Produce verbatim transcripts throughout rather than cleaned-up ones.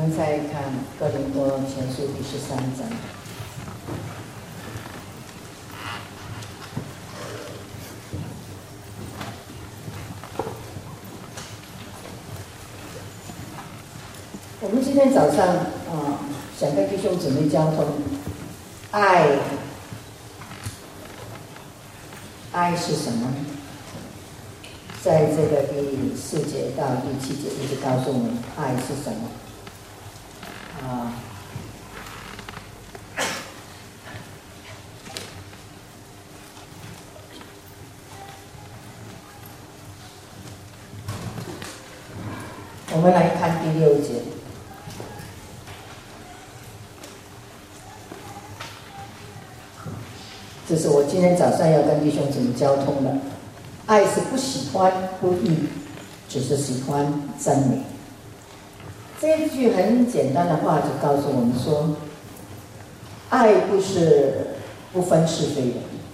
们再看哥林多前书第十三章。我们今天早上啊、呃，想跟弟兄姊妹交通，爱，爱是什么？在这个第四节到第七节一直告诉我们爱是什么啊？我们来看第六节。这是我今天早上要跟弟兄姊妹交通的。爱是不喜欢不义，只是喜欢真理。这一句很简单的话就告诉我们说，爱不是不分是非的，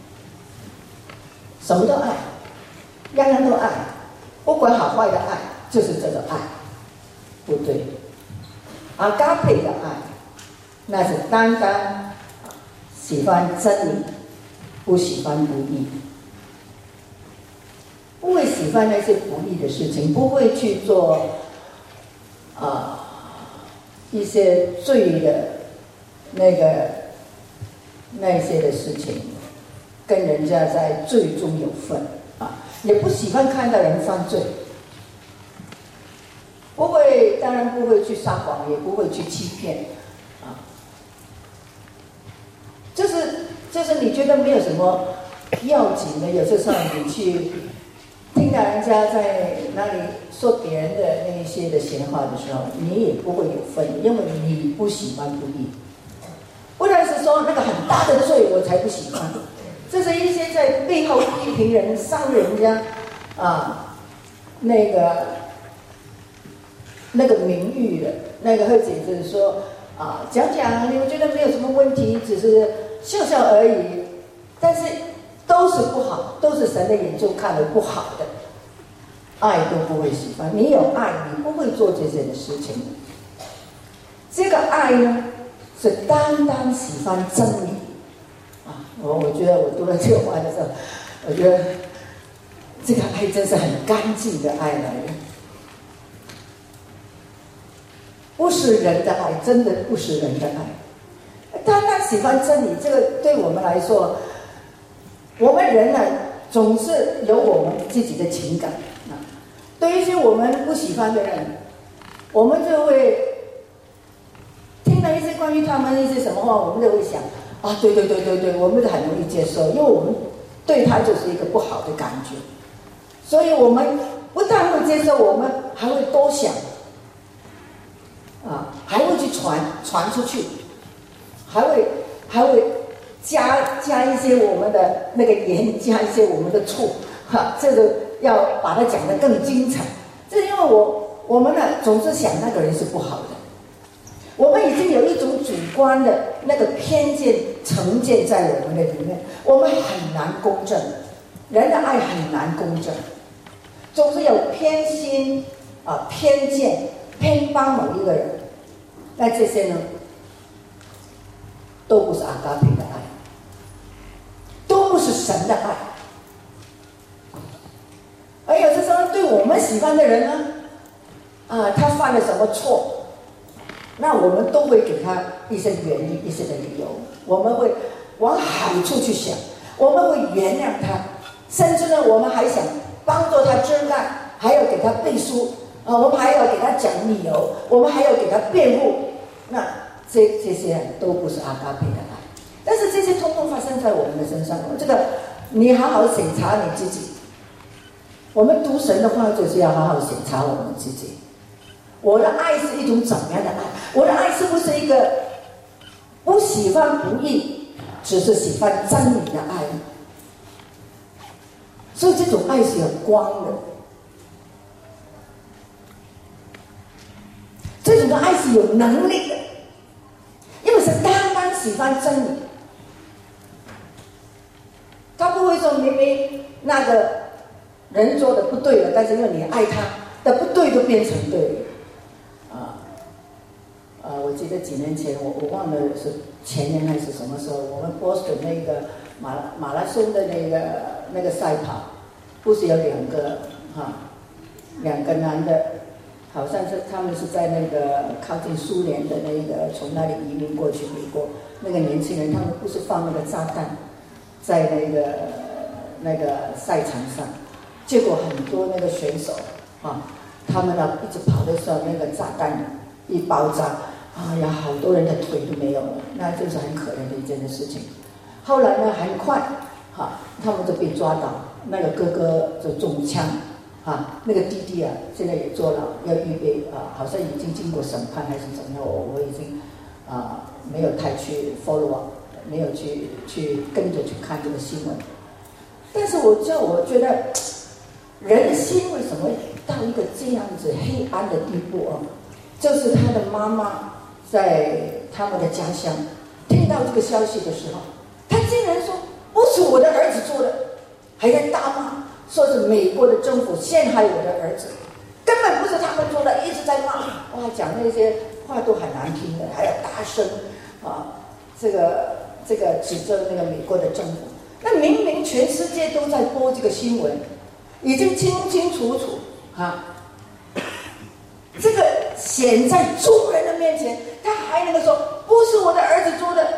什么都爱，样样都爱，不管好坏的爱，就是这个爱，不对。阿嘎佩的爱，那是单单喜欢真理，不喜欢不义。不会喜欢那些不义的事情，不会去做啊、呃、一些罪的那个那些的事情，跟人家在罪中有份啊，也不喜欢看到人犯罪，不会，当然不会去撒谎，也不会去欺骗啊。就是就是你觉得没有什么要紧的，有些时候你去听到人家在那里说别人的那一些的闲话的时候，你也不会有份，因为你不喜欢不义。不然是说那个很大的罪我才不喜欢，这是一些在背后批评人、伤人家啊，那个那个名誉的那个，或者就是说啊，讲讲你们觉得没有什么问题，只是笑笑而已，但是都是不好，都是神的眼中看为不好的，爱都不会喜欢。你有爱，你不会做这些的事情。这个爱呢，是单单喜欢真理啊！我我觉得我读了这个话的时候，我觉得这个爱真是很干净的爱来的，不是人的爱，真的不是人的爱。单单喜欢真理，这个对我们来说，我们人呢，总是有我们自己的情感啊。对一些我们不喜欢的人，我们就会听了一些关于他们一些什么话，我们就会想啊，对对对对对，我们很容易接受，因为我们对他就是一个不好的感觉，所以我们不但会接受，我们还会多想啊，还会去传传出去，还会还会。加加一些我们的那个盐，加一些我们的醋，哈，这个要把它讲得更精彩。这是因为我我们呢总是想那个人是不好的，我们已经有一种主观的那个偏见成见在我们的里面，我们很难公正，人的爱很难公正，总是有偏心啊、偏见，偏帮某一个人。那这些呢，都不是阿嘎培的爱。都不是神的爱，而有的时候对我们喜欢的人呢，啊，他犯了什么错，那我们都会给他一些原因、一些的理由，我们会往好处去想，我们会原谅他，甚至呢，我们还想帮助他遮盖，还要给他背书啊，我们还要给他讲理由，我们还要给他辩护，那这这些都不是阿嘎培的爱。但是这些通通发生在我们的身上，这个你好好审查你自己。我们读神的话，就是要好好审查我们自己。我的爱是一种怎样的爱？我的爱是不是一个不喜欢不义，只是喜欢真理的爱？所以这种爱是有光的，这种的爱是有能力的，因为是单单喜欢真理。他不会说明明那个人做的不对了，但是因为你爱他的不对就变成对了啊。 得几年前，我我忘了是前年还是什么时候，我们波士顿那个马马拉松的那个那个赛跑，不是有两个哈、啊，两个男的，好像是他们是在那个靠近苏联的那个从那里移民过去美国，那个年轻人他们不是放那个炸弹在那个那个赛场上，结果很多那个选手啊，他们呢一直跑的时候，那个炸弹一爆炸，哎呀，好多人的腿都没有了，那就是很可怜的一件事情。后来呢，很快哈、啊，他们就被抓到，那个哥哥就中枪。啊，那个弟弟啊，现在也坐牢，要预备啊，好像已经经过审判还是怎么样，我我已经啊没有太去 follow up， 没有去去跟着去看这个新闻。但是我叫我觉得，人的心为什么到一个这样子黑暗的地步啊？就是他的妈妈在他们的家乡听到这个消息的时候，他竟然说不是我的儿子做的，还在大骂。说是美国的政府陷害我的儿子，根本不是他们做的，一直在骂，哇，讲那些话都很难听的，还要大声啊，这个这个指责那个美国的政府。那明明全世界都在播这个新闻，已经清清楚楚啊，这个显在众人的面前，他还能够说不是我的儿子做的。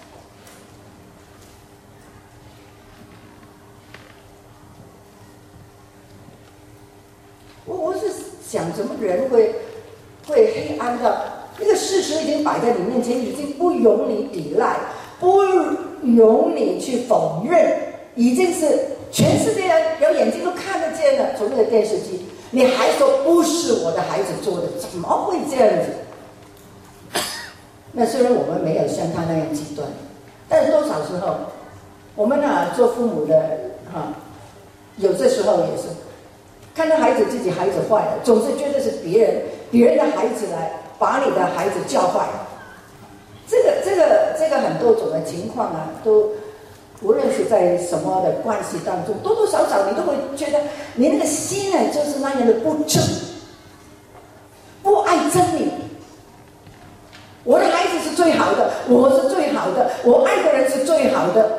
我我是想，怎么人会会黑暗到那个事实已经摆在你面前，已经不容你抵赖，不容你去否认，已经是全世界人有眼睛都看得见了。从那个电视机，你还说不是我的孩子做的，怎么会这样子？那虽然我们没有像他那样极端，但是多少时候，我们啊做父母的哈、啊，有些时候也是。看到孩子自己孩子坏了，总是觉得是别人别人的孩子来把你的孩子教坏了。这个这个这个很多种的情况啊，都无论是在什么的关系当中，多多少少你都会觉得你那个心呢就是那样的不正，不爱真理。我的孩子是最好的，我是最好的，我爱的人是最好的。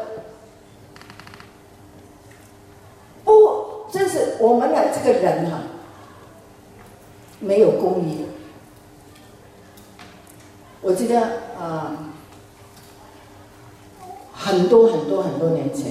不。真是我们的这个人哈、啊，没有公义。我记得啊，很多很多很多年前，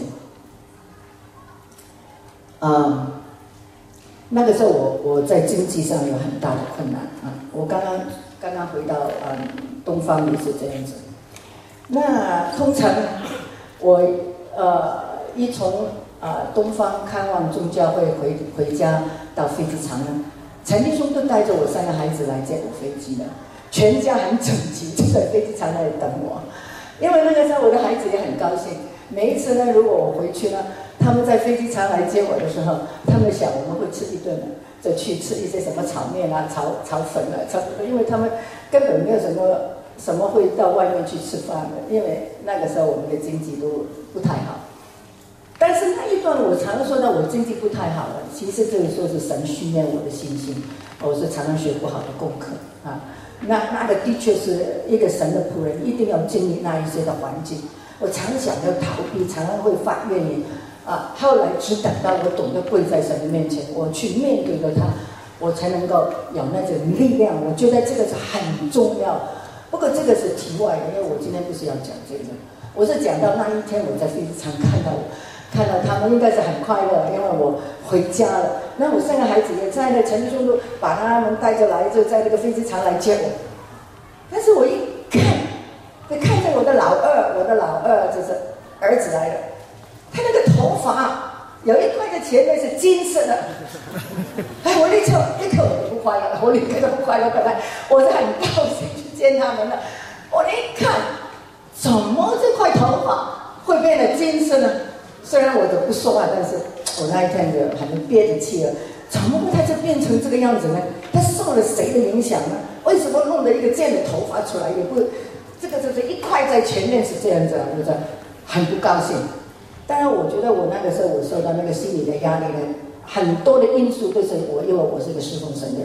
啊，那个时候我我在经济上有很大的困难啊。我刚刚刚刚回到啊东方也是这样子。那通常我呃一从啊，东方看望宗教会回回家到飞机场呢，陈弟兄都带着我三个孩子来接我飞机的，全家很整齐，就在飞机场那里等我。因为那个时候我的孩子也很高兴，每一次呢，如果我回去呢，他们在飞机场来接我的时候，他们想我们会吃一顿的，就去吃一些什么炒面啊、炒炒粉啊，差不多，因为他们根本没有什么什么会到外面去吃饭的，因为那个时候我们的经济都不太好。但是那一段我常常说到我经济不太好了，其实这个说是神训练我的信心，我是常常学不好的功课啊。那那个的确是一个神的仆人，一定要经历那一些的环境。我常想要逃避，常常会发怨言啊。后来只等到我懂得跪在神的面前，我去面对了他，我才能够有那种力量。我觉得这个是很重要。不过这个是题外的，因为我今天不是要讲这个，我是讲到那一天我在飞机场看到我。看到他们应该是很快乐，因为我回家了。那我三个孩子也在那，陈弟兄都把他们带着来，就在那个飞机场来接我。但是我一看，就看见我的老二，我的老二就是儿子来了，他那个头发有一块在前面是金色的，哎，我立刻立刻我就不快乐，我立刻就不快乐。本来我是很高兴去见他们的，我一看，怎么这块头发会变得金色呢？虽然我都不说话，但是我那一天就很憋着气了。怎么会他就变成这个样子呢？他受了谁的影响呢？为什么弄了一个这样的头发出来？也不，这个就是一块在前面是这样子啊，就是很不高兴。当然，我觉得我那个时候我受到那个心理的压力呢，很多的因素都是我，因为我是一个侍奉神的人，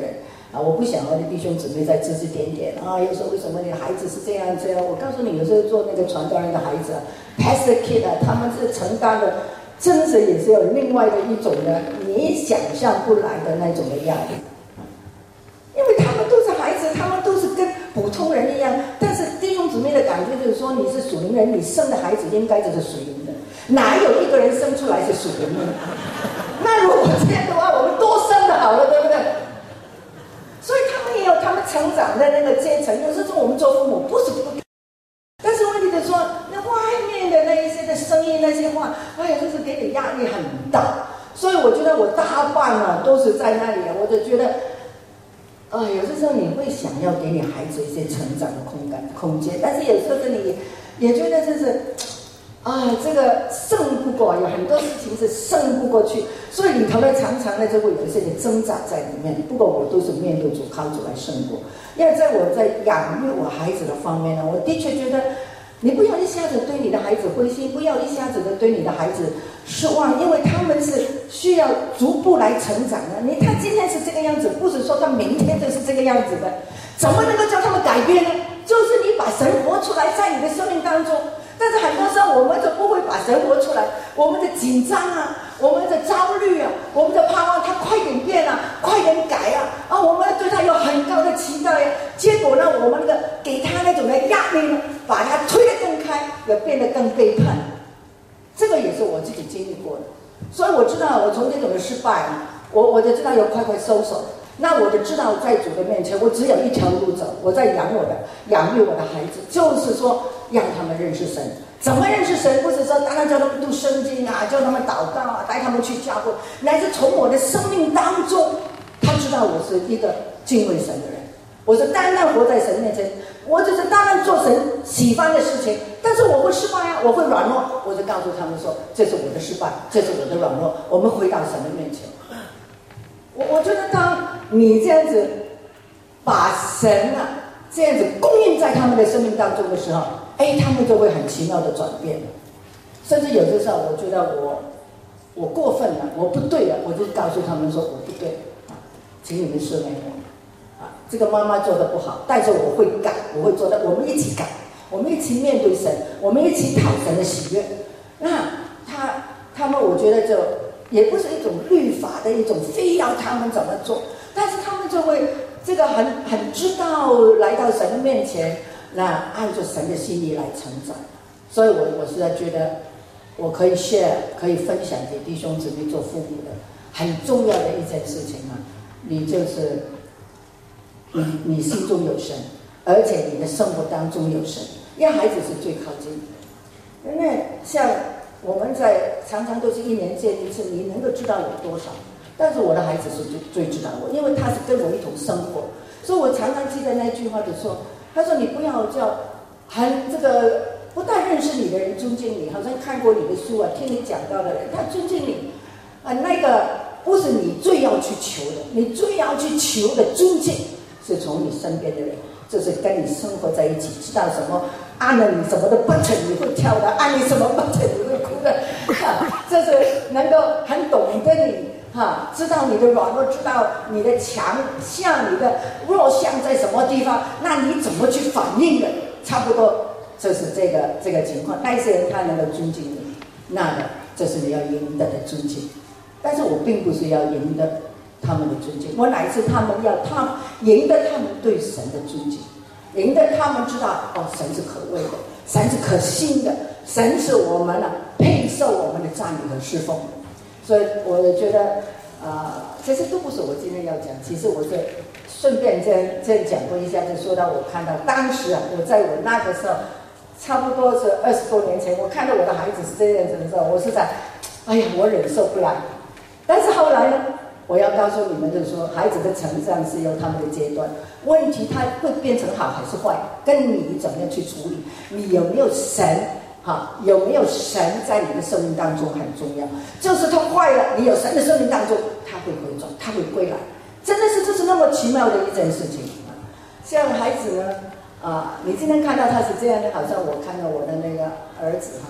啊，我不想我的弟兄姊妹在指指点点啊，有时候为什么你的孩子是这样这样？我告诉你，有时候做那个传道人的孩子啊 ，pastor kid 啊，他们是承担的，真是也是有另外的一种的你想象不来的那种的压力，因为他们都是孩子，他们都是跟普通人一样，但是弟兄姊妹的感觉就是说，你是属灵人，你生的孩子应该就是属灵的，哪有一个人生出来是属灵的？那如果这样的话，我们多生的好了，对不对？所以他们也有他们成长的那个阶层，有时候我们做父母不是不，但是问题就是说，那外面的那一些的声音那些话，哎呀，就是给你压力很大。所以我觉得我大半啊都是在那里，我就觉得，啊、呃，有的时候你会想要给你孩子一些成长的空间空间，但是有时候你也觉得就是。啊，这个胜不过，有很多事情是胜不过去，所以里头呢常常呢就会有一些的挣扎在里面。不过我都是面对主靠主来胜过，因为在我在养育我孩子的方面呢，我的确觉得你不要一下子对你的孩子灰心，不要一下子的对你的孩子失望，因为他们是需要逐步来成长的。你他今天是这个样子，不是说他明天就是这个样子的，怎么能够叫他们改变呢？就是你把神活出来在你的生命当中。但是很多时候我们就不会把神活出来，我们的紧张啊，我们的焦虑啊，我们的盼望他快点变啊，快点改啊，啊，我们对他有很高的期待啊，结果呢，我们那个给他那种的压力呢，把他推得更开，也变得更背叛。这个也是我自己经历过的，所以我知道我从这种的失败，我我就知道要快快收手。那我就知道在主的面前，我只有一条路走，我在养我的养育我的孩子，就是说让他们认识神。怎么认识神？不是说当然叫他们读圣经啊，叫他们祷告啊，带他们去教会，乃是从我的生命当中，他知道我是一个敬畏神的人，我是单单活在神面前，我就是单单做神喜欢的事情。但是我会失败啊，我会软弱，我就告诉他们说，这是我的失败，这是我的软弱，我们回到神的面前。我我觉得当你这样子把神啊这样子供应在他们的生命当中的时候，哎，他们就会很奇妙的转变。甚至有的时候，我觉得我我过分了，我不对了，我就告诉他们说我不对啊，请你们赦免我啊，这个妈妈做的不好，但是我会改，我会做的，我们一起改，我们一起面对神，我们一起讨神的喜悦。那他他们，我觉得就。也不是一种律法的一种非要他们怎么做，但是他们就会这个很很知道来到神的面前，那按照神的心意来成长。所以我我实在觉得我可以 share 可以分享给弟兄姊妹做父母的很重要的一件事情啊，你就是你你心中有神，而且你的生活当中有神，因为孩子是最靠近的。因为像我们在常常都是一年见一次，你能够知道有多少？但是我的孩子是最最知道我，因为他是跟我一同生活，所以我常常记得那句话就说：“他说你不要叫很这个不但认识你的人尊敬你，好像看过你的书啊，听你讲到的人，他尊敬你啊，那个不是你最要去求的，你最要去求的尊敬是从你身边的人，就是跟你生活在一起，知道什么。”按了你什么的 button 你会跳的，按你什么 button 你会哭的，哈，这是能够很懂得你哈，知道你的软弱，知道你的强项，你的弱项在什么地方，那你怎么去反应的？差不多就是这个这个情况。那些人他能够尊敬你，那个这是你要赢得的尊敬。但是我并不是要赢得他们的尊敬，我乃是他们要他赢得他们对神的尊敬。赢得他们知道哦，神是可畏的，神是可信的，神是我们啊配受我们的赞美和侍奉的。所以我也觉得啊、呃，这些都不是我今天要讲，其实我是顺便这样这样讲过一下，就说到我看到当时啊，我在我那个时候，差不多是二十多年前，我看到我的孩子是这样子的时候，我是在，哎呀，我忍受不来。但是后来呢？我要告诉你们，就是说，孩子的成长是有他们的阶段，问题他会变成好还是坏，跟你怎么样去处理，你有没有神，哈，有没有神在你的生命当中很重要。就是他坏了，你有神的生命当中，他会回转，他会归来，真的是这是那么奇妙的一件事情啊！像孩子呢，啊，你今天看到他是这样的，好像我看到我的那个儿子哈，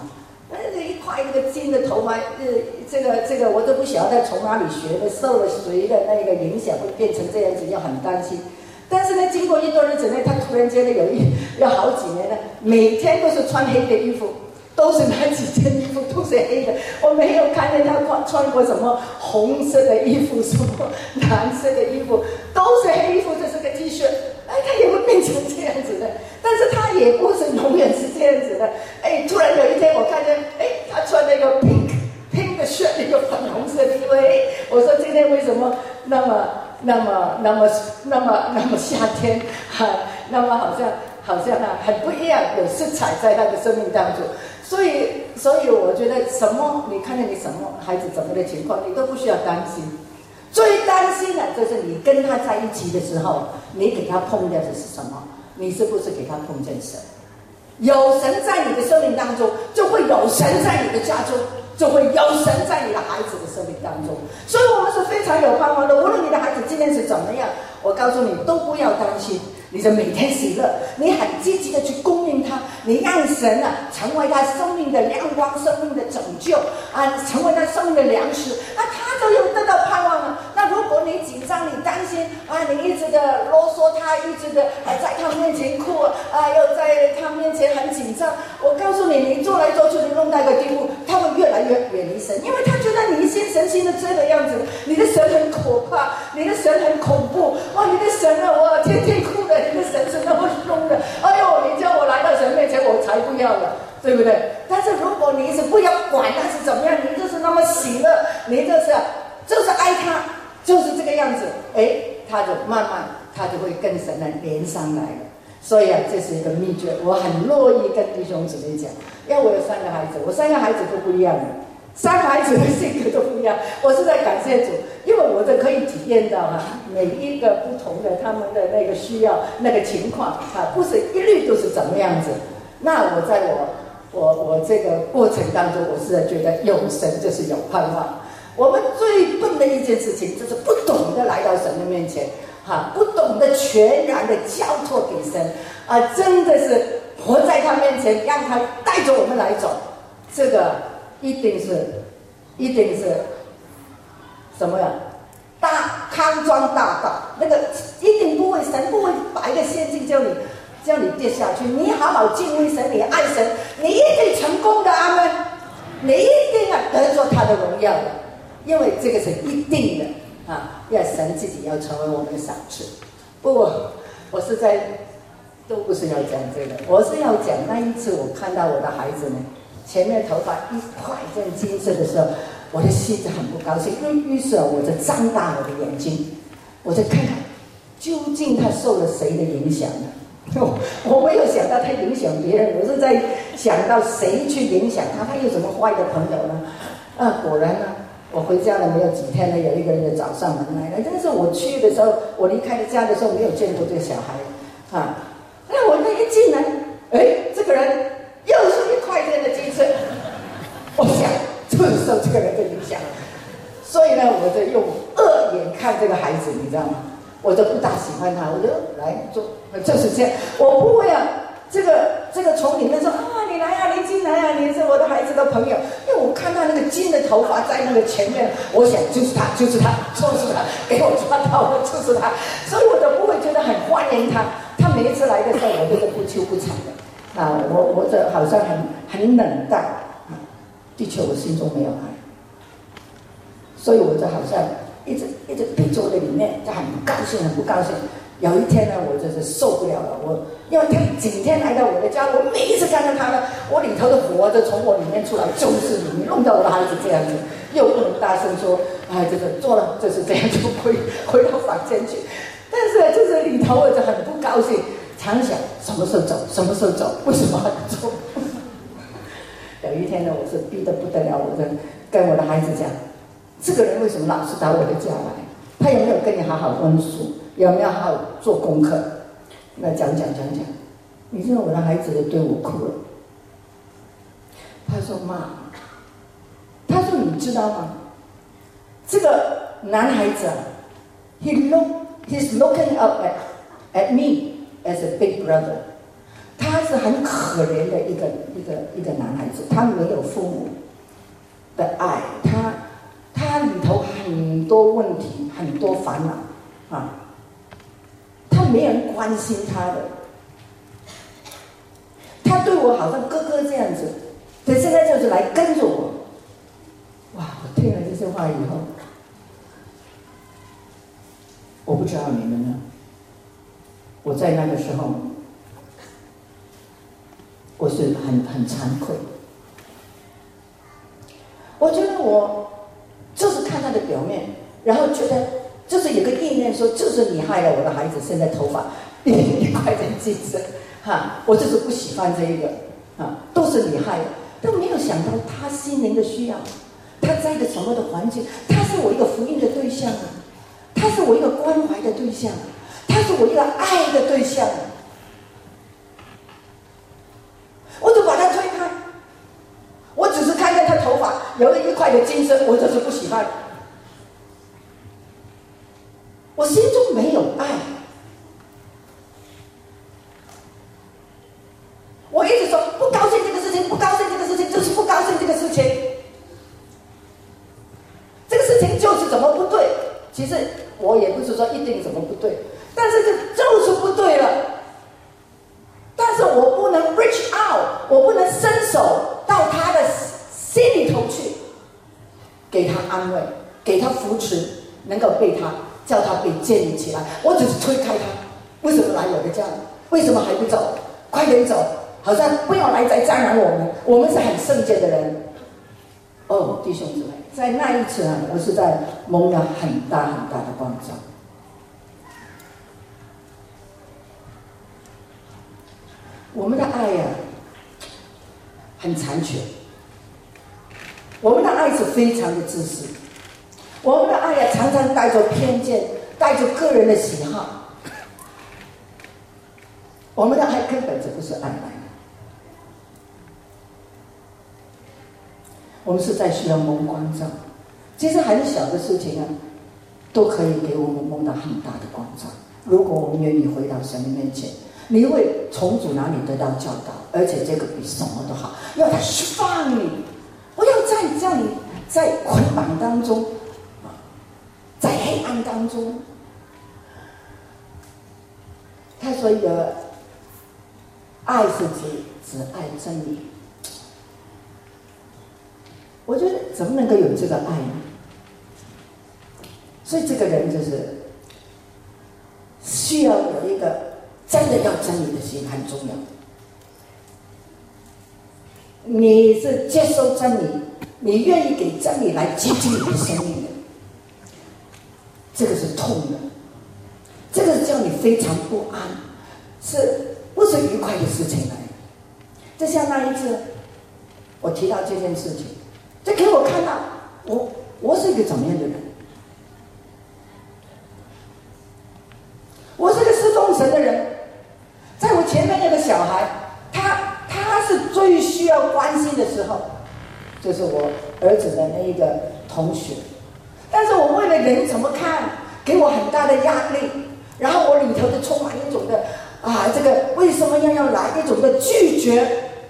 那一块那个金的头发，呃，这个这个我都不晓得从哪里学的，受了谁的那个影响会变成这样子，要很担心。但是呢，经过一段日子呢，他突然间呢有一有好几年呢，每天都是穿黑的衣服，都是那几件衣服都是黑的，我没有看见他穿穿过什么红色的衣服，什么蓝色的衣服，都是黑衣服，这是个 T 恤，哎，他也会变成这样子的。但是他也不是永远是这样子的，哎，突然有一天我看见，哎，他穿那个 pink pink 的恤，那个粉红色的衣服，哎，我说今天为什么那么那么那么那么那么夏天哈、啊，那么好像好像啊很不一样，有色彩在他的生命当中。所以所以我觉得什么，你看见你什么孩子怎么的情况，你都不需要担心。最担心的就是你跟他在一起的时候，你给他碰见的是什么？你是不是给他碰见神？有神在你的生命当中，就会有神在你的家中，就会有神在你的孩子的生命当中。所以我们是非常有盼望的。无论你的孩子今天是怎么样，我告诉你都不要担心，你就每天喜乐，你很积极的去供应他，你让神啊成为他生命的亮光，生命的拯救啊，成为他生命的粮食，那他就有得到盼望了。那如果你紧张，你担心啊，你一直的啰嗦他，一直的啊在他面前哭啊，又在他面前很紧张，我告诉你，你做来做去，你弄到一个地步，他会越来越远离神，因为他觉得你一心神心的这个样子，你的神很可怕，你的神很恐怖，哇，你的神啊，我天天哭的，你的神是那么凶的，哎呦，你叫我来到神面前，我才不要了，对不对？但是如果你是不要管他是怎么样，你就是那么喜乐，你就是就是爱他，就是这个样子，哎，他就慢慢他就会跟神呢连上来了。所以啊，这是一个秘诀，我很乐意跟弟兄姊妹讲，因为我有三个孩子，我三个孩子都不一样的，三个孩子的性格都不一样。我是在感谢主，因为我这可以体验到哈、啊，每一个不同的他们的那个需要、那个情况啊，不是一律都是怎么样子。那我在我我我这个过程当中，我是觉得有神就是有盼望。我们最笨的一件事情，就是不懂得来到神的面前。啊，不懂得全然的交托给神啊，真的是活在他面前，让他带着我们来走，这个一定是，一定是什么呀？大康庄大道，那个一定不会，神不会把一个陷阱叫你叫你跌下去。你好好敬畏神，你爱神，你一定成功的，阿们！你一定要得着他的荣耀的，因为这个是一定的。啊，要神自己要成为我们的赏赐。不过，我是在都不是要讲这个，我是要讲那一次我看到我的孩子们前面头发一块这样金色的时候，我的心就很不高兴。于于是我就张大我的眼睛，我就看看究竟他受了谁的影响呢？我没有想到他影响别人，我是在想到谁去影响他，他有什么坏的朋友呢？啊，果然呢。我回家了没有几天呢，有一个人就找上门来了。但是我去的时候，我离开了家的时候没有见过这个小孩，啊，那我那一进来，哎，这个人又是一块钱的金色，我想就是受这个人的影响，所以呢，我就用恶眼看这个孩子，你知道吗？我都不大喜欢他，我就来做，就是这样，我不会啊。这个这个从里面说啊，你来啊，你进来啊，你是我的孩子的朋友。因为我看到那个金的头发在那个前面，我想就是他，就是他，就是他，给我抓到了，就是他，所以我都不会觉得很欢迎他。他每一次来的时候，我都是不羞不惭的啊，我我这好像很很冷淡啊，的确我心中没有爱，所以我就好像一直一直闭着在里面，就很不高兴，很不高兴。有一天呢，我就是受不了了，我因为他整天来到我的家，我每一次看到他呢，我里头的火就从我里面出来，就是你弄到我的孩子这样子，又不能大声说，哎，就是做了，就是这样就回回到房间去。但是就是里头我就很不高兴，常想什么时候走，什么时候走，为什么还不走？有一天呢，我是逼得不得了，我就跟我的孩子讲，这个人为什么老是到我的家来？他有没有跟你好好温书？有没有好好做功课？那讲讲讲讲，你知道我的孩子就对我哭了。他说：“妈，他说你知道吗？这个男孩子啊 ，he look he's looking up at at me as a big brother。 他是很可怜的一个一个一个男孩子，他没有父母的爱，他他里头很多问题，很多烦恼啊，他没人关心他的，他对我好像哥哥这样子，可现在就是来跟着我。哇！我听了这些话以后，我不知道你们呢。我在那个时候，我是很很惭愧。我觉得我就是看他的表面，然后觉得就是有个意念说，就是你害了我的孩子，现在头发一一块钱金色，哈，我就是不喜欢这一个，啊，都是你害的，都没有想到他心灵的需要。他在一个什么的环境？他是我一个福音的对象啊，他是我一个关怀的对象，他是我一个爱的对象。我就把他推开，我只是看见他头发有了一块的金色，我就是不喜欢。我心中没有爱，我一直说不高兴这个事情，不高兴这个事情，就是不高兴这个事情。这个事情就是怎么不对，其实我也不是说一定怎么不对，但是这就是不对了。但是我不能 reach out， 我不能伸手到他的心里头去，给他安慰，给他扶持，能够被他叫他被建立起来。我只是推开他，为什么来我的家？为什么还不走？快点走！好像不要来再沾染我们，我们是很圣洁的人。哦，弟兄姊妹，在那一次啊，我是在蒙了很大很大的光照。我们的爱呀、啊，很残缺。我们的爱是非常的自私，我们的爱呀、啊，常常带着偏见，带着个人的喜好。我们的爱根本就不是爱来的。我们是在需要蒙光照，其实很小的事情啊，都可以给我们蒙到很大的光照。如果我们愿意回到神的面前，你会从主那里得到教导，而且这个比什么都好，要他释放你，不要再让你在捆绑当中，在黑暗当中。他说的爱是指只爱真理。我觉得怎么能够有这个爱呢？所以这个人就是需要有一个真的要真理的心，很重要。你是接受真理，你愿意给真理来接近你的生命的，这个是痛的，这个叫你非常不安，是不是愉快的事情来？就像那一次我提到这件事情，这给我看到我我是一个怎么样的人。我是个侍奉神的人，在我前面那个小孩，他他是最需要关心的时候，就是我儿子的那一个同学。但是我为了人怎么看，给我很大的压力，然后我里头就充满一种的啊，这个为什么要要来一种的拒绝？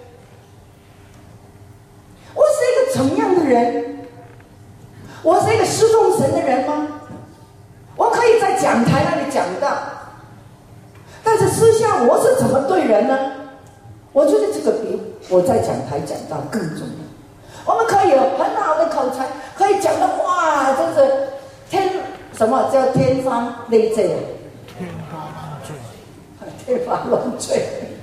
我是一个怎么样的人？我是一个侍奉神的人吗？我可以在讲台那里讲到，但是私下我是怎么对人呢？我觉得这个比我在讲台讲到更重要。我们可以有很好的口才，可以讲的哇，真是天什么叫天方雷坠啊？天花乱坠，天花乱坠。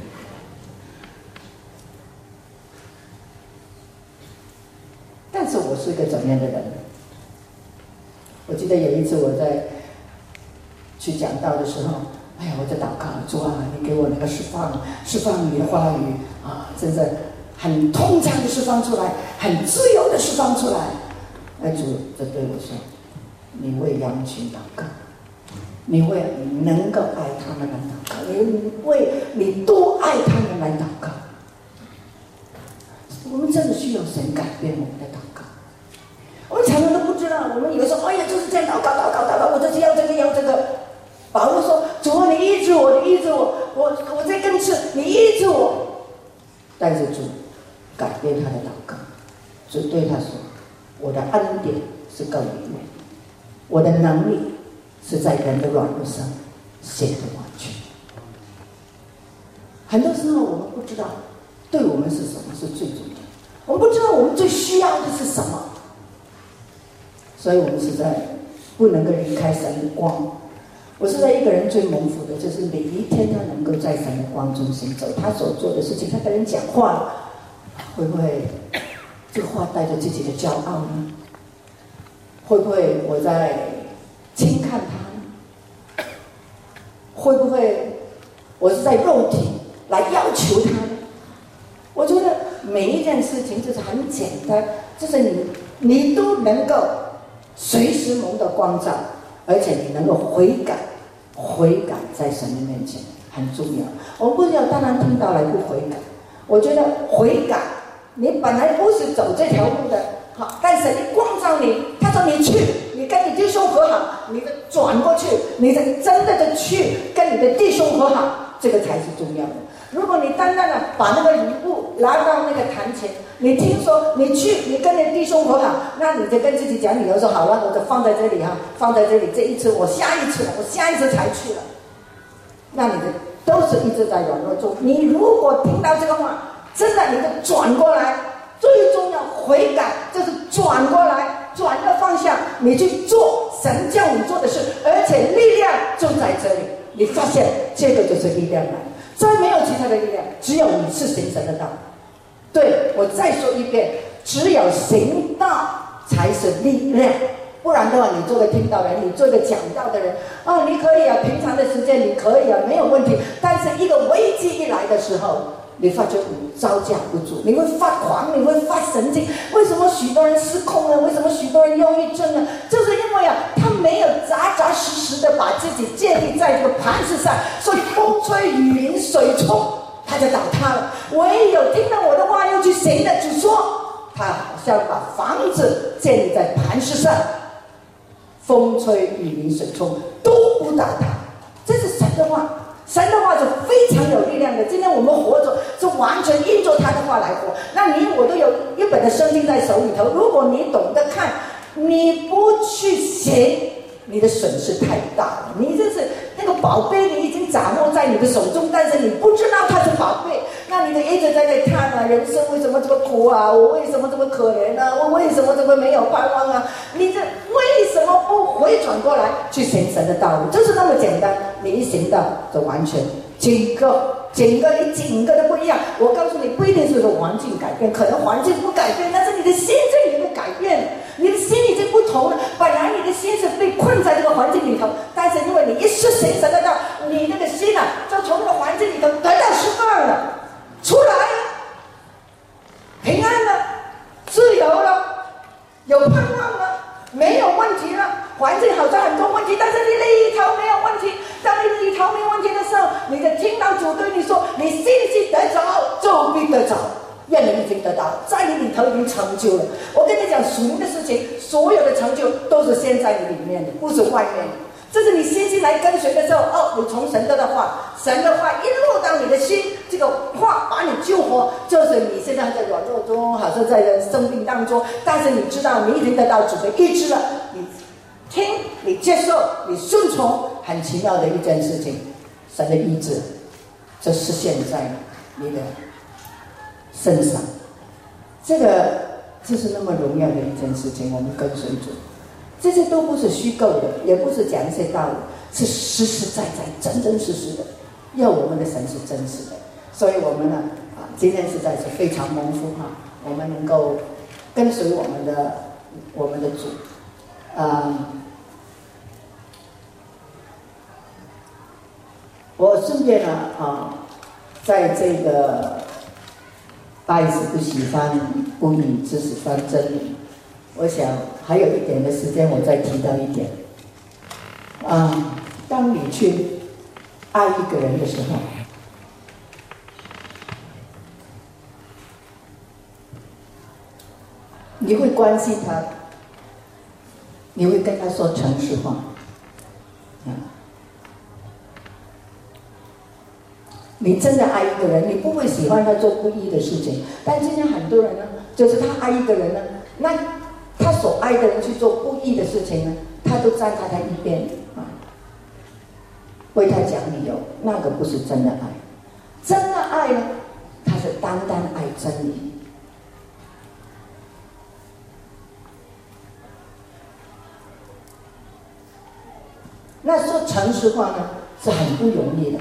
但是我是一个怎么样的人？我记得有一次我在去讲道的时候，哎呀，我在祷告，主啊，你给我那个释放，释放你的话语啊，真是很通畅的释放出来，很自由的释放出来。哎，主就对我说：“你为羊群祷告，你为能够爱他们来祷告，你为你多爱他们来祷告。”我们真的需要神改变我们的祷告。我们常常都不知道，我们有时候哎呀就是这样祷告祷告祷告，我就是要这个要这个。保罗说：“主啊，你医治我，你医治我，我我在跟吃，你医治我。” 但是主改变他的祷告，主对他说：“我的恩典是够你用，我的能力是在人的软弱上显得完全。”很多时候我们不知道，对我们是什么是最重要的，我们不知道我们最需要的是什么，所以我们实在不能够离开神的光。我实在一个人最蒙福的，就是每一天他能够在神的光中行走，他所做的事情，他跟人讲话，会不会这个话带着自己的骄傲呢？会不会我在轻看他呢？会不会我是在肉体来要求他呢？我觉得每一件事情就是很简单，就是你你都能够随时蒙到光照，而且你能够悔改，悔改在神的面前很重要。我们不要单单听到来不悔改。我觉得悔改，你本来不是走这条路的，好，但神一光照你，他说你去，你跟你弟兄和好，你的转过去，你的真的的去跟你的弟兄和好，这个才是重要的。如果你单单的把那个礼物拿到那个坛前，你听说你去，你跟你弟兄和好，那你就跟自己讲理由说好了，我就放在这里哈，放在这里，这一次我下一次了，我下一次才去了，那你的都是一直在软弱中。你如果听到这个话，真的你就转过来，最重要悔改就是转过来，转个方向，你去做神叫你做的事，而且力量就在这里。你发现这个就是力量来，再没有其他的力量，只有你是行神的道。对，我再说一遍，只有行道才是力量，不然的话，你做个听道人，你做个讲道的人，哦，你可以啊，平常的时间你可以啊，没有问题。但是一个危机一来的时候，你发觉你招架不住，你会发狂，你会发神经。为什么许多人失控呢？为什么许多人忧郁症呢？就是因为啊，他没有扎扎实实的把自己建立在这个磐石上，所以风吹雨淋水冲，他就倒塌了。唯有听到我的话又去行的，主说他好像把房子建立在磐石上，风吹雨淋水冲都不倒塌。这是神的话，神的话是非常有力量的。今天我们活着是完全应着他的话来活。那你我都有一本的圣经在手里头，如果你懂得看，你不去行，你的损失太大了。你这是那个宝贝，你已经掌握在你的手中，但是你不知道它是宝贝，那你就一直在那看啊，人生为什么这么苦啊？我为什么这么可怜啊？我为什么这么没有盼望啊？你这为什么不回转过来去行神的道路？就是那么简单，你一行道就完全整个整个你整个都不一样。我告诉你，不一定是说环境改变，可能环境不改变，但是你的心这里的改变，你的心已经不同了。本来你的心是被困在这个环境里头，但是因为你一是行神的道，你那个心啊，就从那个环境里头得到释放了，出来了，平安了，自由了，有盼望了，没有问题了。环境好像很多问题，但是你里头没有问题。当你里头没有问题的时候，你就听到主对你说：“你信心得着，就必得着。”愿你已经得到，在你里头已经成就了。我跟你讲，属灵的事情，所有的成就都是先在你里面的，不是外面的。这是你信心来跟随的时候，哦，你从神得的话，神的话一落到你的心，这个话把你救活，就是你现在在软弱中，好像在生病当中，但是你知道你已经得到主的医治了，你听，你接受，你顺从，很奇妙的一件事情，神的医治就实现在你的身上。这个就是那么荣耀的一件事情，我们跟随主。这些都不是虚构的，也不是讲一些道理，是实实在在、真真实实的。要我们的神是真实的，所以我们呢，啊，今天实在是非常蒙福哈，我们能够跟随我们的我们的主，啊、嗯，我顺便呢，啊，在这个爱是不喜欢不义，只喜欢真理。我想还有一点的时间，我再提到一点。啊、嗯，当你去爱一个人的时候，你会关心他，你会跟他说诚实话。嗯， 你真的爱一个人，你不会喜欢他做不义的事情。但今天很多人呢，就是他爱一个人呢，那他所爱的人去做不义的事情呢，他都站在他一边啊，为他讲理由，那个不是真的爱。真的爱呢，他是单单爱真理。那说诚实话呢，是很不容易的，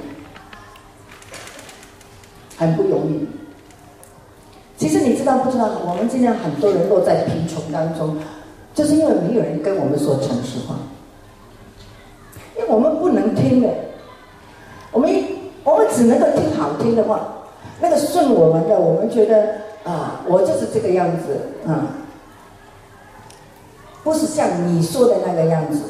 很不容易。其实你知道不知道？我们今天很多人落在贫穷当中，就是因为没有人跟我们说诚实话，因为我们不能听的，我们我们只能够听好听的话，那个顺我们的，我们觉得啊，我就是这个样子啊，不是像你说的那个样子。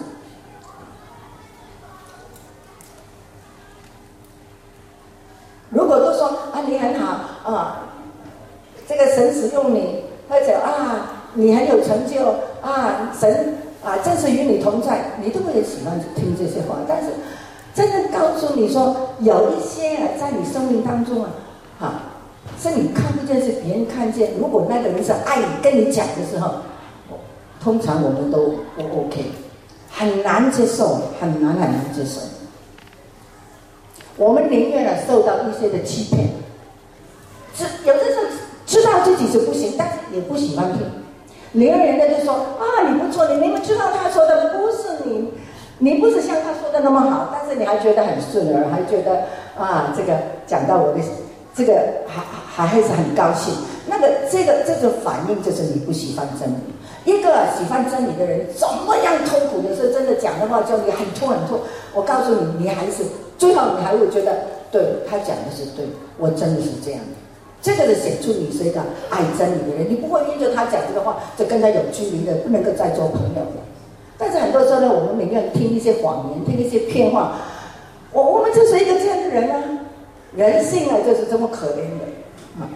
如果都说啊你很好啊，这个神使用你，或者啊你很有成就啊，神啊真是与你同在，你都会喜欢听这些话。但是真的告诉你说，有一些啊在你生命当中啊，啊是你看不见，是别人看见。如果那个人是爱你跟你讲的时候，通常我们都不 OK， 很难接受，很难很难接受。我们宁愿呢受到一些的欺骗，知有的时候知道自己是不行，但是也不喜欢听。另外人家就说啊你不错，你明明知道他说的不是你，你不是像他说的那么好，但是你还觉得很顺耳，还觉得啊这个讲到我的这个还还还是很高兴。那个这个这种反应就是你不喜欢真理。一个喜欢真理的人，怎么样痛苦的时候，真的讲的话叫你很痛很痛。我告诉你，你还是最好，你还会觉得对他讲的是对，我真的是这样的。这个是显出你是一个爱真理的人，你不会因着他讲这个话就跟他有距离的，不能够再做朋友的。但是很多时候呢，我们宁愿听一些谎言，听一些骗话。我我们就是一个这样的人啊，人性啊就是这么可怜的啊。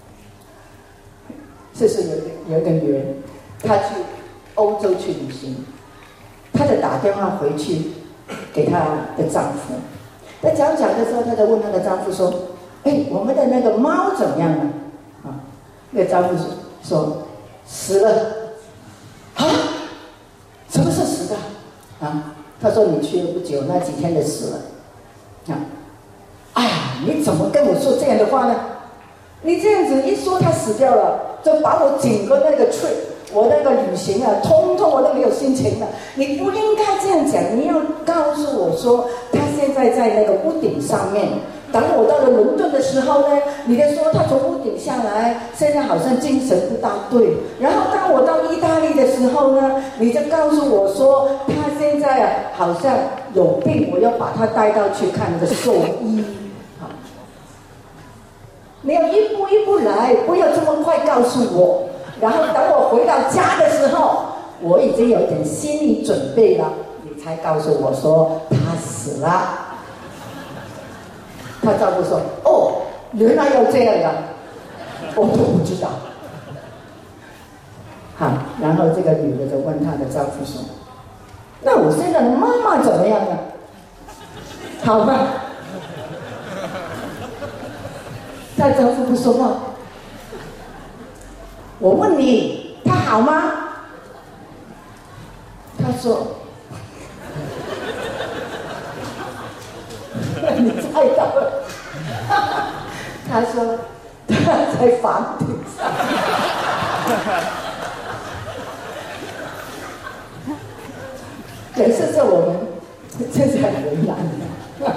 这是有一个有一个女人。她去欧洲去旅行，她就打电话回去给她的丈夫。在讲讲的时候，她就问她的丈夫说：“哎，我们的那个猫怎么样了？”啊，那个丈夫说：“死了。”啊？什么是死的？啊？他说：“你去了不久，那几天就死了。”啊，哎呀，你怎么跟我说这样的话呢？你这样子一说，他死掉了，就把我整个那个 trip。我那个旅行啊，通通我都没有心情了。你不应该这样讲，你要告诉我说，他现在在那个屋顶上面。等我到了伦敦的时候呢，你就说他从屋顶下来，现在好像精神不大对。然后当我到意大利的时候呢，你就告诉我说，他现在啊好像有病，我要把他带到去看那个兽医。好，你要一步一步来，不要这么快告诉我。然后等我回到家的时候，我已经有点心理准备了，你才告诉我说他死了。他丈夫说：“哦，原来要这样的，我都不知道。”好，然后这个女的就问她的丈夫说：“那我现在的妈妈怎么样呢？好吧？”她丈夫不说话。我问你，他好吗？他说：“你猜到了。”他说：“他在房顶上。”可是这我们真是很为难的。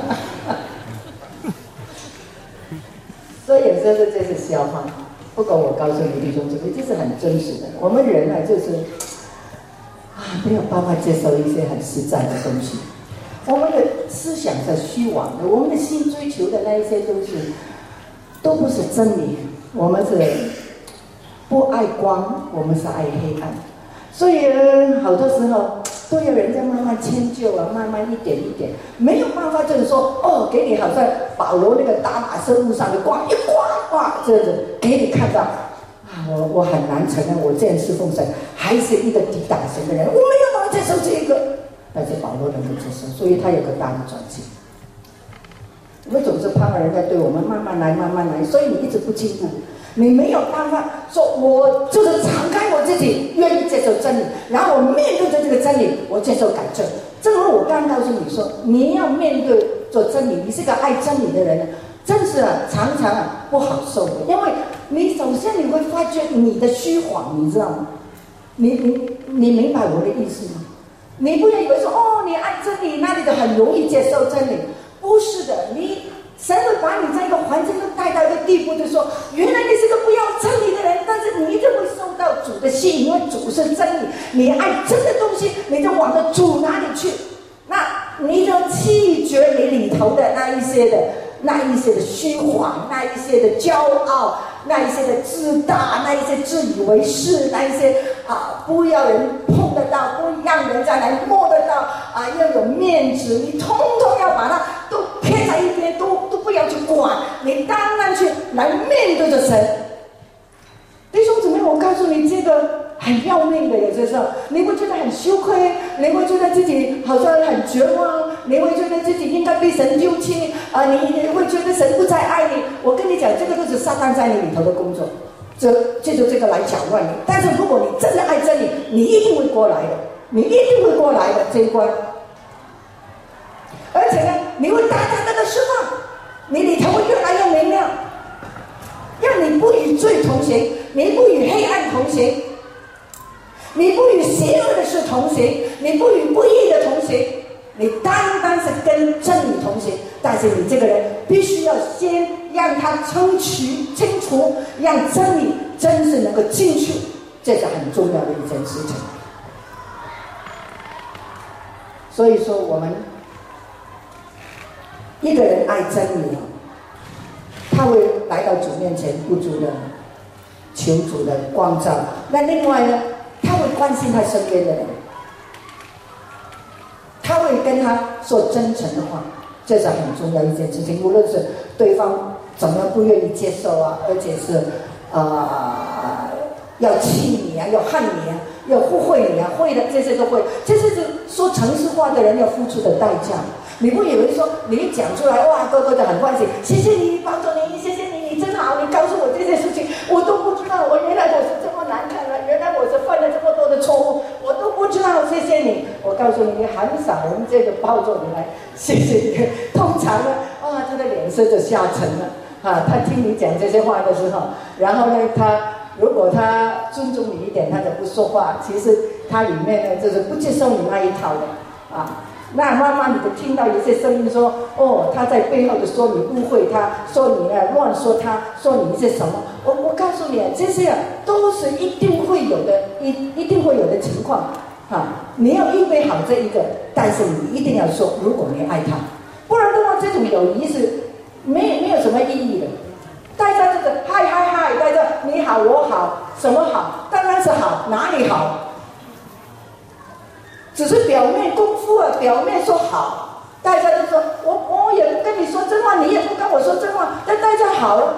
所以有时候这是笑话。不过我告诉你弟兄姊妹，这是很真实的。我们人啊，就是啊，没有办法接受一些很实在的东西。我们的思想是虚妄的，我们的心追求的那一些东西，都不是真理。我们是不爱光，我们是爱黑暗。所以呢，好多时候都要人家慢慢迁就啊，慢慢一点一点，没有办法就是说，哦，给你好像保罗那个大马色路上的光一光，哇，这样子给你看到啊，我我很难承认我这样侍奉神还是一个抵挡神的人，我没有办法接受这个，但是保罗能够接受，所以他有个大的转机。 我们总是盼望人家对我们慢慢来，慢慢来，所以你一直不进步。你没有办法说，我就是敞开我自己，愿意接受真理，然后我面对着这个真理，我接受改正。正如我刚刚告诉你说，你要面对做真理，你是个爱真理的人，真是啊，常常啊不好受的，因为你首先你会发觉你的虚谎，你知道吗？你你你明白我的意思吗？你不要以为说哦，你爱真理，那你就很容易接受真理，不是的，你。神会把你在一个环境中带到一个地步，就说原来你是个不要真理的人，但是你一定会受到主的吸引，因为主是真理，你爱真的东西，你就往着主哪里去，那你就弃绝你里头的那一些的那一些的虚谎，那一些的骄傲，那一些的自大，那一些自以为是，那一些啊不要人碰得到，不让人家来摸得到啊，要有面子，你通通要把它都撇在一边，都都不要去管，你单单去来面对着神。弟兄姊妹，我告诉你，这个很要命的，有些时候你会觉得很羞愧，你会觉得自己好像很绝望，你会觉得自己应该被神丢弃啊、呃，你你会觉得神不再爱你。我跟你讲，这个都是撒旦在你里头的工作，这借助这个来搅乱你。但是如果你真的爱真理，你一定会过来的，你一定会过来的这一关。而且呢，你会大大的释放，你里头会越来越明亮，让你不与罪同行，你不与黑暗同行，你不与邪恶的事同行，你不与不义的同行，你单单是跟真理同行。但是你这个人必须要先让他清除清除，让真理真是能够进去，这是很重要的一件事情。所以说我们一个人爱真理，他会来到主面前，不住的求主的光照。那另外呢，他会关心他身边的人，他会跟他说真诚的话，这是很重要一件事情。无论是对方怎么不愿意接受啊，而且是呃要气你啊，要恨你啊，要误会你啊，会的，这些都会。这是说诚实话的人要付出的代价。你不以为说你一讲出来，哇，哥哥就很欢喜，谢谢你，帮助你，谢谢你，你真好，你告诉我这些事情，我都不知道，我原来我是这么难看的，原来我是犯了这么多的错误，我都不知道，谢谢你。我告诉你，你很少人这个抱着你来谢谢你。通常呢，啊，他的脸色就下沉了啊，他听你讲这些话的时候，然后呢，他如果他尊重你一点，他就不说话，其实他里面呢就是不接受你那一套的啊。那慢慢你就听到有些声音说，哦，他在背后就说你误会他，说你呢乱说他，说你一些什么。我我告诉你，这些啊都是一定会有的，一一定会有的情况啊。你要预备好这一个，但是你一定要说，如果你爱他，不然的话，这种友谊是没没有什么意义的。大家就是嗨嗨嗨，大家你好我好，什么好？当然是好，哪里好？只是表面功夫啊，表面说好，大家就说我我也不跟你说真话，你也不跟我说真话，但大家好了。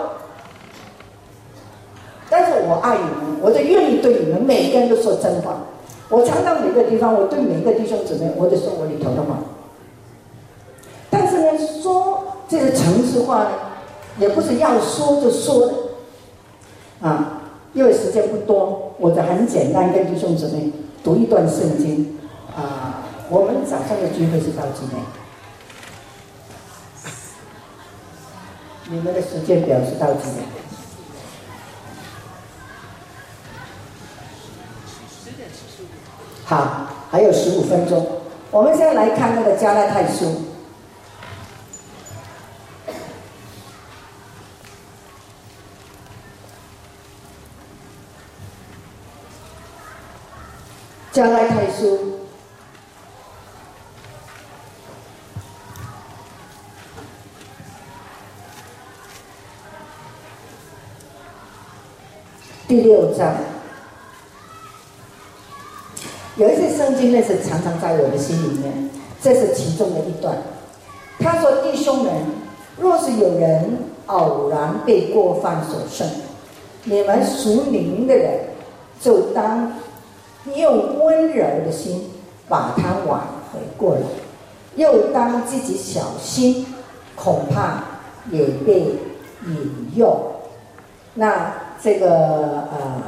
但是我爱你们，我就愿意对你们每个人都说真话。我常到每个地方，我对每个弟兄姊妹，我就说我里头的话。但是呢，说这个诚实话呢，也不是要说就说的啊。因为时间不多，我就很简单跟弟兄姊妹读一段圣经。啊，我们早上的聚会是到几点？你们的时间表是到几点？好，还有十五分钟。我们现在来看那个加拉太书。加拉太书第六章，有一些圣经呢是常常在我的心里面，这是其中的一段。他说：“弟兄们，若是有人偶然被过犯所胜，你们属灵的人就当用温柔的心把他挽回过来，又当自己小心， 恐怕也被引诱。那这个呃，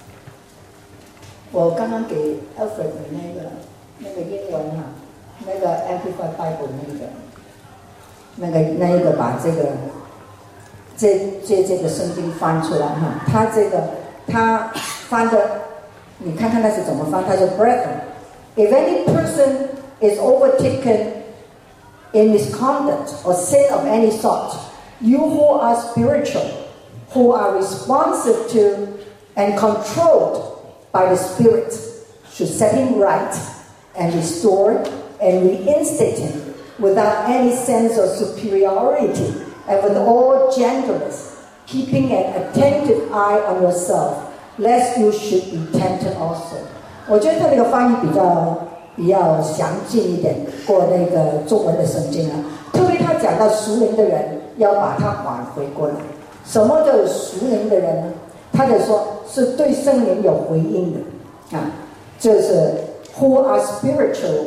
我刚刚给 Alfred 的那个那个英文哈、啊，那个 Amplified Bible 那个那个那一个把这个这这这个圣经翻出来哈，他这个他翻的，你看看他是怎么翻？他说 ，Brethren, if any person is overtaken in misconduct or sin of any sort, you who are spiritual, who are responsive to and controlled by the Spirit, should set him right and restore and reinstate him without any sense of superiority and with all gentleness, keeping an attentive eye on yourself, lest you should be tempted also. 我觉得他这个翻译比较比较详尽一点，过那个中文的圣经啊。特别他讲到属灵的人要把他挽回过来。什么叫属灵的人呢？他就说是对圣灵有回应的啊，就是 who are spiritual，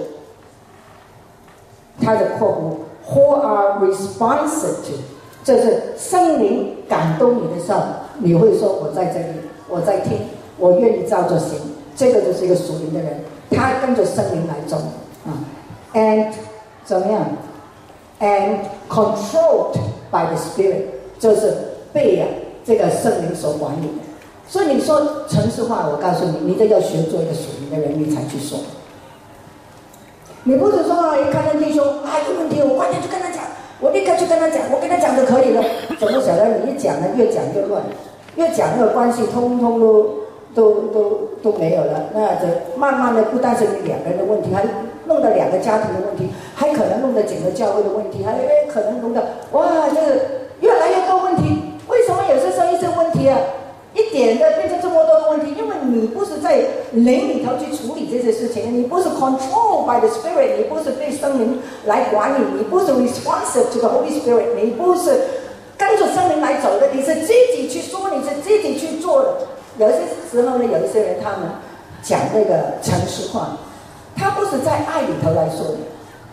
他的括弧 who are responsive to， 就是圣灵感动你的时候，你会说我在这里，我在听，我愿意照着行，这个就是一个属灵的人，他跟着圣灵来走啊 ，and 怎么样 ？and controlled by the Spirit， 就是被啊这个圣灵所管理的。所以你说城市化，我告诉你，你都要学做一个属灵的人，你才去说。你不是说啊，一看到弟兄啊有问题，我快点去跟他讲，我立刻去跟他讲，我跟他讲就可以了。怎么晓得你一讲呢，越讲越乱，越讲那个关系通通都都都都没有了。那这慢慢的，不单是你两个人的问题，还弄到两个家庭的问题，还可能弄到整个教会的问题，还可能弄到哇，这个越来越多问题。为什么有些时候一些问题啊？一点的变成这么多的问题，因为你不是在灵里头去处理这些事情，你不是 controlled by the Spirit， 你不是被圣灵来管理，你不是 responsive to the Holy Spirit， 你不是跟着圣灵来走的，你是自己去说，你是自己去做的。有些时候呢，有一些人他们讲那个诚实话，他不是在爱里头来说的，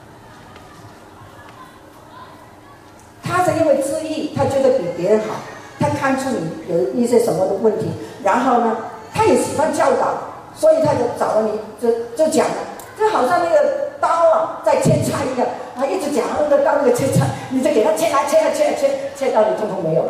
他是因为自义，他觉得比别人好。他看出你有一些什么的问题，然后呢，他也喜欢教导，所以他就找了你，就就讲了，就好像那个刀啊在切菜一样，他一直讲那个刀那个切菜，你就给他切啊切啊切啊切，切到你通通没有了。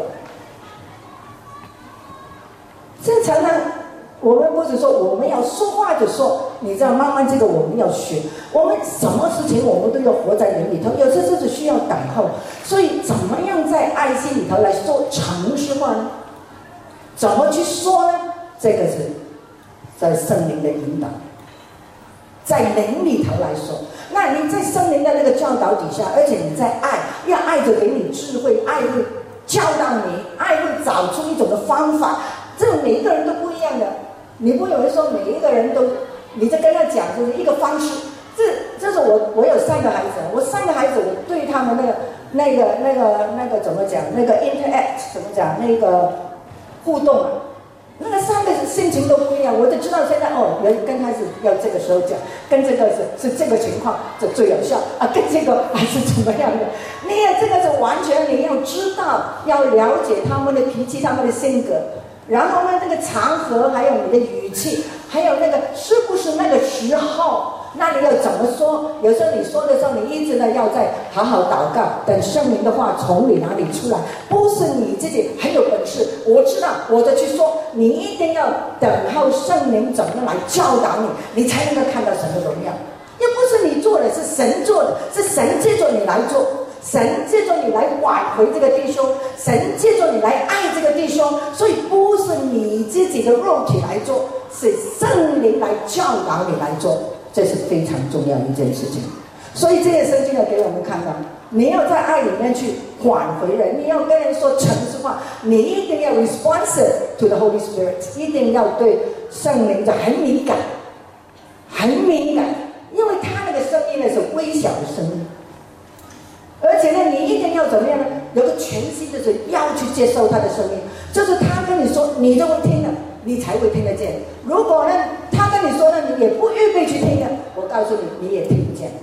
这常常我们不是说我们要说话就说，你知道，慢慢这个我们要学，我们什么事情我们都要活在灵里头，有些事情需要等候。所以怎么样在爱心里头来说诚实话呢？怎么去说呢？这个是在圣灵的引导，在灵里头来说。那你在圣灵的那个教导底下，而且你在爱，要爱着给你智慧，爱会教导你，爱会找出一种的方法。这个每一个人都不一样的，你不以为说每一个人都，你在跟他讲就是一个方式。这这是我我有三个孩子，我三个孩子我对他们那个那个那个那个怎么讲？那个 interact 怎么讲？那个互动啊，那个三个心情都不一样。我就知道现在哦，人刚开始要这个时候讲，跟这个是是这个情况这最有效啊，跟这个还是怎么样的？你也这个是完全你要知道，要了解他们的脾气，他们的性格。然后呢，那个场合，还有你的语气，还有那个是不是那个时候，那你要怎么说？有时候你说的时候，你一直呢要在好好祷告，等圣灵的话从你哪里出来，不是你自己很有本事，我知道我的去说，你一定要等候圣灵怎么来教导你，你才能够看到神的荣耀。又不是你做的，是神做的，是神借着你来做。神借着你来挽回这个弟兄，神借着你来爱这个弟兄，所以不是你自己的肉体来做，是圣灵来教导你来做，这是非常重要的一件事情。所以这些圣经要给我们看到，你要在爱里面去挽回人，你要跟人说诚实话，你一定要 responsive to the Holy Spirit， 一定要对圣灵的很敏感，很敏感，因为他那个声音呢是微小的声音。而且呢，你一定要怎么样呢？有个全心的是要去接受他的声音，就是他跟你说，你就会听了，你才会听得见。如果呢，他跟你说呢，你也不预备去听的，我告诉你，你也听不见。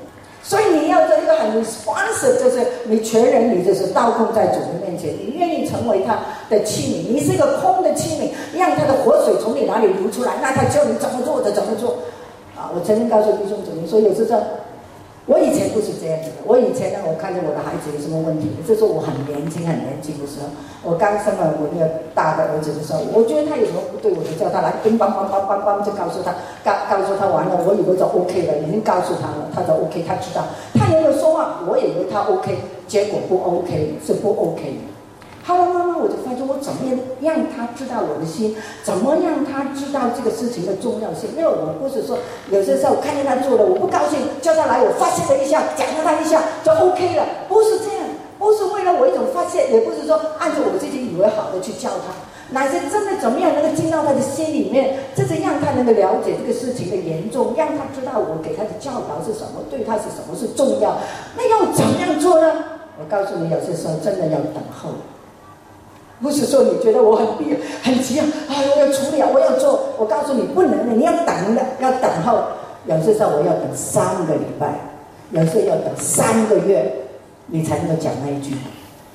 所以你要做一个很 responsive， 就是你全人你就是倒空在主的面前，你愿意成为他的器皿，你是一个空的器皿，让他的活水从你哪里流出来，那他教你怎么做的怎么做。啊，我曾经告诉弟兄姊妹说，有时候我以前不是这样子的，我以前呢，我看见我的孩子有什么问题，这时候我很年轻很年轻的时候，我刚生了我那个大的儿子的时候，我觉得他有什么不对，我就叫他来，乒乓乓乓乓乓就告诉他，告告诉他完了，我以为就 OK 了，已经告诉他了，他就 OK， 他知道，他也有说话，我以为他 OK， 结果不 OK， 是不 OK 的。后来慢慢我就发现，我怎么样让他知道我的心，怎么让他知道这个事情的重要性。因为我不是说有些时候看见他做了我不高兴，叫他来我发泄了一下，讲了他一下就 OK 了，不是这样，不是为了我一种发泄，也不是说按照我自己以为好的去教他，乃是真的怎么样能够进到他的心里面，这是让他能够了解这个事情的严重，让他知道我给他的教导是什么，对他是什么是重要。那要怎么样做呢？我告诉你，有些时候真的要等候。不是说你觉得我很逼很急啊，啊我要处理啊，我要做。我告诉你不能的，你要等的，要等候。有些时候我要等三个礼拜，有时候要等三个月，你才能够讲那一句。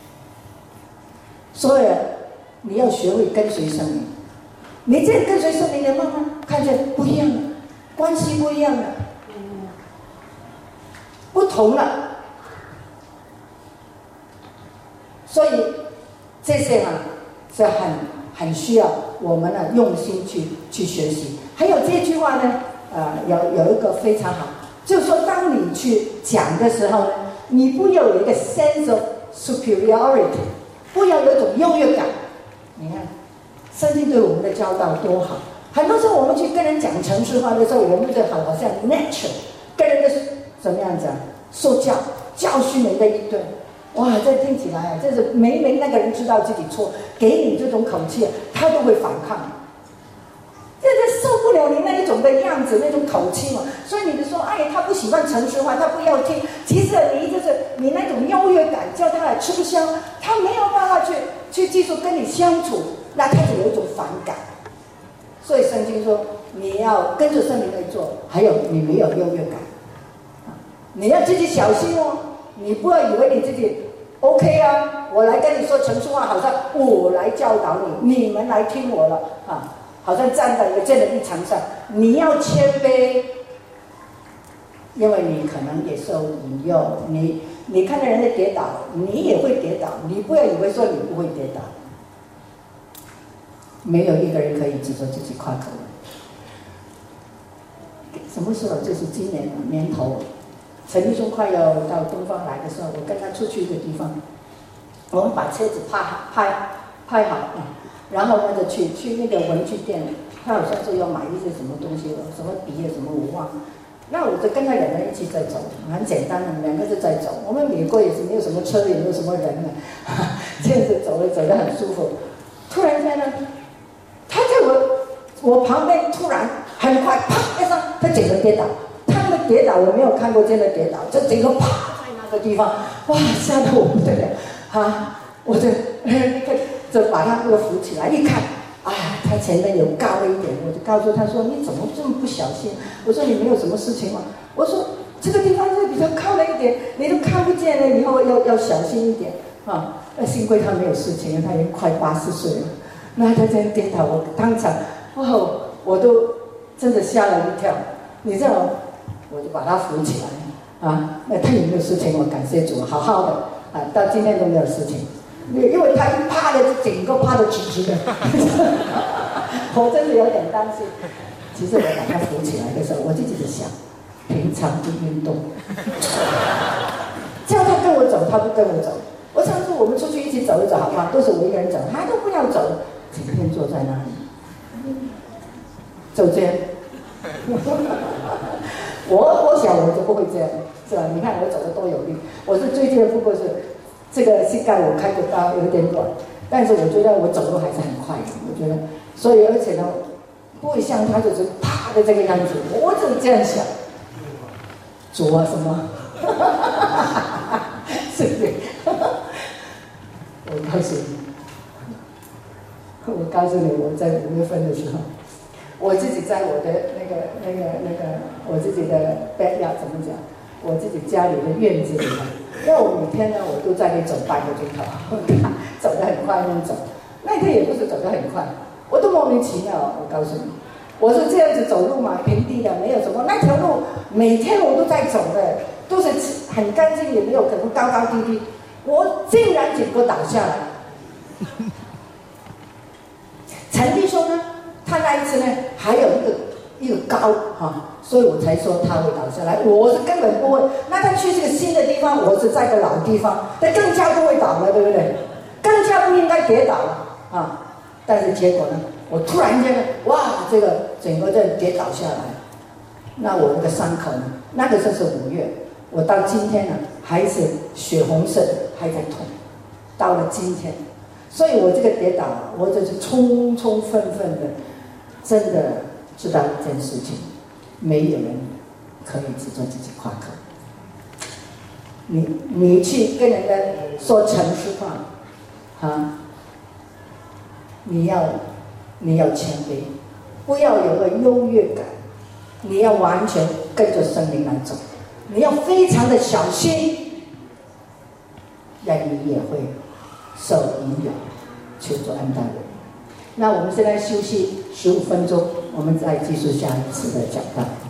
所以你要学会跟随圣灵，你这样跟随圣灵，你慢慢看见不一样了，关系不一样了，不同了。所以这些啊是很很需要我们呢用心去去学习。还有这句话呢，呃，有有一个非常好，就是说当你去讲的时候呢，你不要有一个 sense of superiority， 不要有一种优越感。你看，圣经对我们的教导多好。很多时候我们去跟人讲程式化的时候，我们就好好像 nature 跟人家怎么样讲受教教训人的一顿。哇，这听起来啊，这是明明那个人知道自己错，给你这种口气，他都会反抗。这这受不了你那一种的样子，那种口气嘛。所以你就说，哎，他不喜欢程式化，他不要听。其实你就是你那种优越感，叫他来吃不消，他没有办法去去继续跟你相处，那他就有一种反感。所以圣经说，你要跟着圣灵来做，还有你没有优越感，你要自己小心哦。你不要以为你自己 OK 啊，我来跟你说程式化，好像我来教导你，你们来听我了啊，好像站在一个这样的立场上。你要谦卑，因为你可能也受引诱，你你看到人家跌倒，你也会跌倒，你不要以为说你不会跌倒。没有一个人可以指着自己夸口的。什么时候？就是今年年头。陈弟兄快要到东方来的时候，我跟他出去一个地方，我们把车子拍拍拍好，然后呢就去去那个文具店，他好像是要买一些什么东西了，什么笔啊什么我忘了。那我就跟他两个人一起在走，很简单的，两个就在走。我们美国也是没有什么车，也没有什么人呢，这样子走了走得很舒服。突然间呢，他在我我旁边突然很快啪一声，他整个跌倒。他们跌倒，我没有看过真的跌倒，就整个啪在那个地方，哇，吓得我不得了啊！我就立刻就把他给我扶起来，一看，啊，他前面有高了一点，我就告诉他说：“你怎么这么不小心？”我说：“你没有什么事情吗？”我说：“这个地方是比较高了一点，你都看不见了，以后要要小心一点啊。”那幸亏他没有事情，他已经快八十岁了。那他这样跌倒，我当场，哇，我都真的吓了一跳。你知道？我就把他扶起来啊，那他有没有事情？我感谢主，好好的啊，到今天都没有事情。因为他一趴的，就整个趴的直直的，我真的有点担心。其实我把他扶起来的时候，我自己就想，平常不运动，叫他跟我走，他不跟我走。我上次我们出去一起走一走，好不好？都是我一个人走，他都不要走，整天坐在那里，就这样。我我想我就不会这样，是吧？你看我走得多有力。我是最近不过是这个膝盖我开个刀有点软，但是我觉得我走路还是很快的。我觉得，所以而且呢，不会像他就是啪的这个样子。我就这样想，主啊什么？是不是？我告诉你，我告诉你，我在五月份的时候。我自己在我的那个、那个、那个，我自己的 backyard 怎么讲？ 我自己家里的院子里面，因为我每天呢我都在那里走半个钟头，走得很快那种走。那天也不是走得很快，我都莫名其妙。我告诉你，我是这样子走路嘛，平地的，没有什么。那条路每天我都在走的，都是很干净，也没有可能高高低低。我竟然整个倒下来。陈弟兄呢，他那一次呢还有一个一个高哈、啊，所以我才说他会倒下来。我是根本不会。那他去这个新的地方，我是在个老地方，那更加不会倒了，对不对？更加不应该跌倒了啊！但是结果呢，我突然间呢，哇，这个整个这跌倒下来，那我那个伤口呢，那个时候是五月，我到今天呢还是血红色的，还在痛，到了今天。所以我这个跌倒，我就是充充分分的，真的知道一件事情，没有人可以只做自己夸口。你你去跟人家说诚实话，啊，你要你要谦卑，不要有个优越感，你要完全跟着圣灵来走，你要非常的小心，让你也会受引诱，求主恩待我。那我们现在休息十五分钟，我们再继续下一次的讲道。